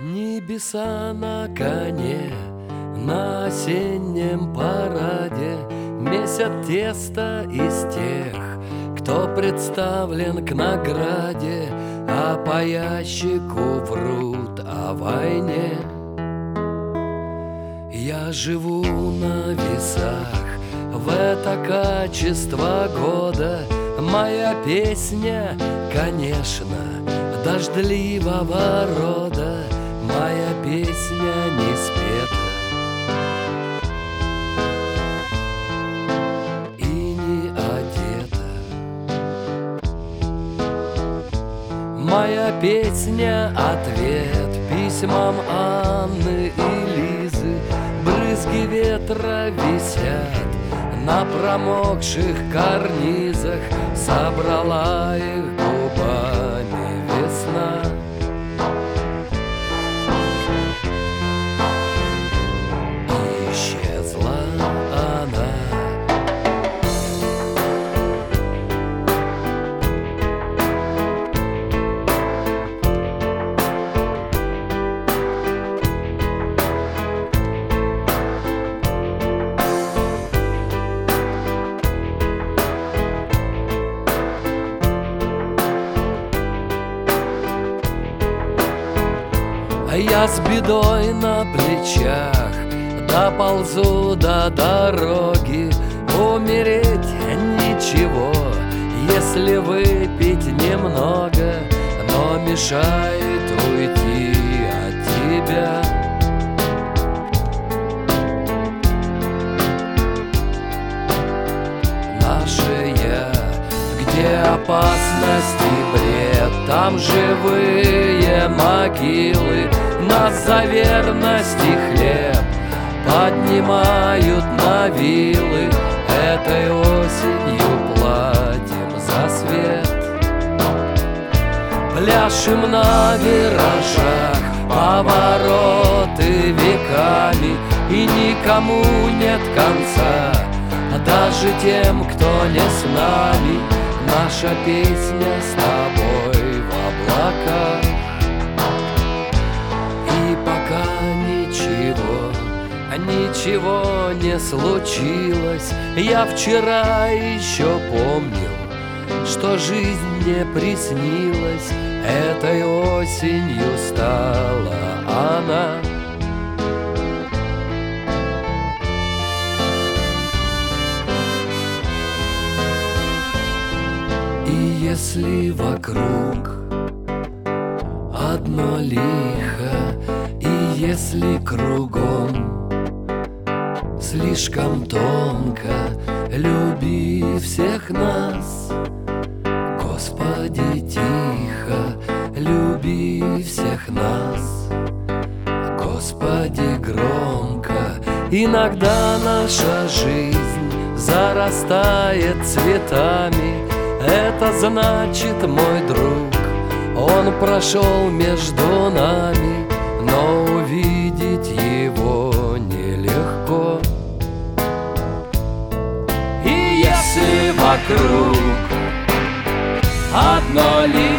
Небеса на коне, на осеннем параде месят тесто из тех, кто представлен к награде, а по ящику врут о войне. Я живу на весах в это качество года. Моя песня, конечно, дождливого рода. Моя песня не спета и не одета. Моя песня — ответ письмам Анны и Лизы. Брызги ветра висят на промокших карнизах. Собрала их губами весна. Исчезла она. Я с бедой на плечах доползу до дороги. Умереть ничего, если выпить немного, но мешает уйти от тебя. Наше я, где опасность и бред, там живые могилы. Нас за верность и хлеб поднимают на вилы. Этой осенью платим за свет. Пляшем на виражах повороты веками, и никому нет конца, даже тем, кто не с нами. Наша песня с тобой в облаках. И пока ничего не случилось, я вчера еще помнил, что жизнь мне приснилась. Этой осенью стала она. И если вокруг одно лихо, и если кругом слишком тонко, люби всех нас, Господи, тихо, люби всех нас, Господи, громко. Иногда наша жизнь зарастает цветами. Это значит, мой друг, он прошел между нами, но увидеть его нелегко. И если вокруг одно лишь